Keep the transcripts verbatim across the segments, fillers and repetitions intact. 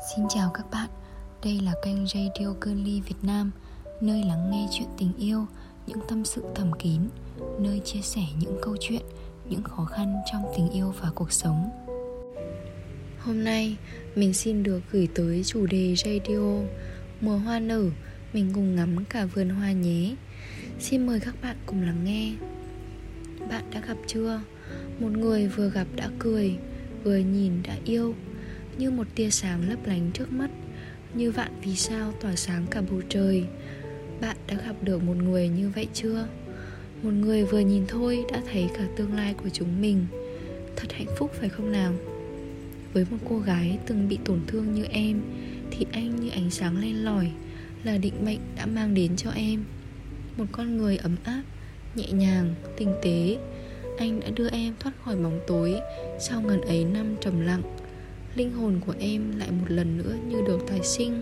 Xin chào các bạn, đây là kênh Radio Girly Việt Nam, nơi lắng nghe chuyện tình yêu, những tâm sự thầm kín, nơi chia sẻ những câu chuyện, những khó khăn trong tình yêu và cuộc sống. Hôm nay, mình xin được gửi tới chủ đề radio Mùa hoa nở, mình cùng ngắm cả vườn hoa nhé. Xin mời các bạn cùng lắng nghe. Bạn đã gặp chưa? Một người vừa gặp đã cười, vừa nhìn đã yêu, như một tia sáng lấp lánh trước mắt, như vạn vì sao tỏa sáng cả bầu trời. Bạn đã gặp được một người như vậy chưa? Một người vừa nhìn thôi đã thấy cả tương lai của chúng mình. Thật hạnh phúc phải không nào? Với một cô gái từng bị tổn thương như em, thì anh như ánh sáng len lỏi, là định mệnh đã mang đến cho em. Một con người ấm áp, nhẹ nhàng, tinh tế. Anh đã đưa em thoát khỏi bóng tối sau ngần ấy năm trầm lặng. Linh hồn của em lại một lần nữa như được tái sinh.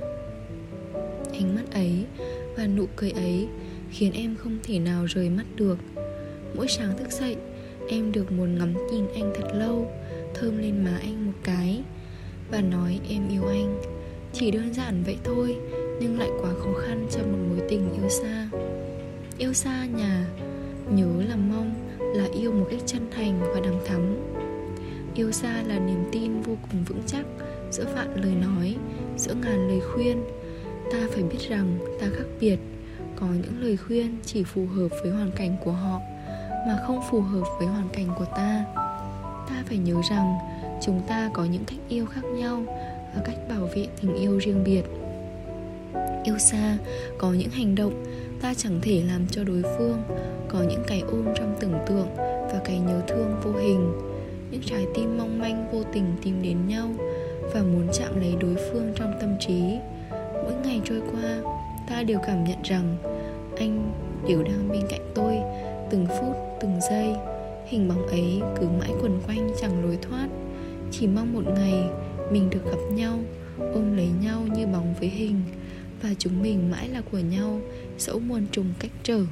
Ánh mắt ấy và nụ cười ấy khiến em không thể nào rời mắt được. Mỗi sáng thức dậy, em được muốn ngắm nhìn anh thật lâu, thơm lên má anh một cái và nói em yêu anh. Chỉ đơn giản vậy thôi, nhưng lại quá khó khăn cho một mối tình yêu xa. Yêu xa nhà, nhớ là mong, là yêu một cách chân thành và đằm thắm. Yêu xa là niềm tin vô cùng vững chắc giữa vạn lời nói, giữa ngàn lời khuyên. Ta phải biết rằng ta khác biệt. Có những lời khuyên chỉ phù hợp với hoàn cảnh của họ, mà không phù hợp với hoàn cảnh của ta. Ta phải nhớ rằng chúng ta có những cách yêu khác nhau và cách bảo vệ tình yêu riêng biệt. Yêu xa có những hành động ta chẳng thể làm cho đối phương, có những cái ôm trong tưởng tượng và cái nhớ thương vô hình. Những trái tim mong manh vô tình tìm đến nhau và muốn chạm lấy đối phương trong tâm trí. Mỗi ngày trôi qua, ta đều cảm nhận rằng anh đều đang bên cạnh tôi, từng phút, từng giây. Hình bóng ấy cứ mãi quẩn quanh chẳng lối thoát. Chỉ mong một ngày mình được gặp nhau, ôm lấy nhau như bóng với hình, và chúng mình mãi là của nhau, dẫu muôn trùng cách trở.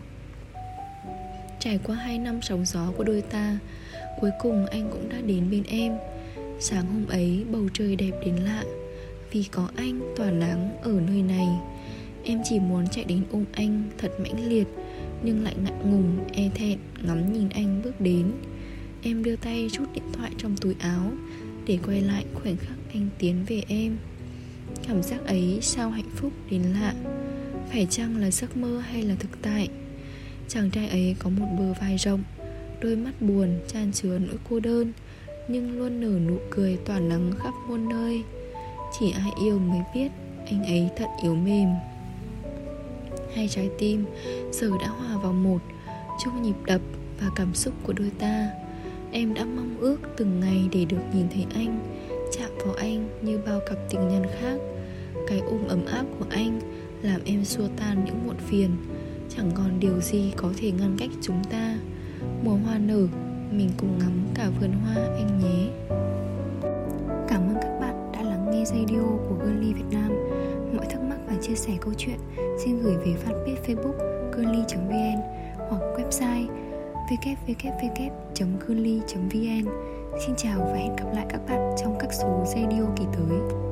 Trải qua hai năm sóng gió của đôi ta, cuối cùng anh cũng đã đến bên em. Sáng hôm ấy bầu trời đẹp đến lạ, vì có anh tỏa nắng ở nơi này. Em chỉ muốn chạy đến ôm anh thật mãnh liệt, nhưng lại ngại ngùng, e thẹn ngắm nhìn anh bước đến. Em đưa tay rút điện thoại trong túi áo để quay lại khoảnh khắc anh tiến về em. Cảm giác ấy sao hạnh phúc đến lạ. Phải chăng là giấc mơ hay là thực tại? Chàng trai ấy có một bờ vai rộng, đôi mắt buồn chan chứa nỗi cô đơn, nhưng luôn nở nụ cười tỏa nắng khắp muôn nơi. Chỉ ai yêu mới biết anh ấy thật yếu mềm. Hai trái tim giờ đã hòa vào một, chung nhịp đập và cảm xúc của đôi ta. Em đã mong ước từng ngày để được nhìn thấy anh, chạm vào anh như bao cặp tình nhân khác. Cái ôm ấm áp của anh làm em xua tan những muộn phiền. Chẳng còn điều gì có thể ngăn cách chúng ta. Mùa hoa nở, mình cùng ngắm cả vườn hoa anh nhé. Cảm ơn các bạn đã lắng nghe radio của Girly Việt Nam. Mọi thắc mắc và chia sẻ câu chuyện xin gửi về fanpage Facebook girly chấm vn hoặc website w w w chấm girly chấm vn. Xin chào và hẹn gặp lại các bạn trong các số radio kỳ tới.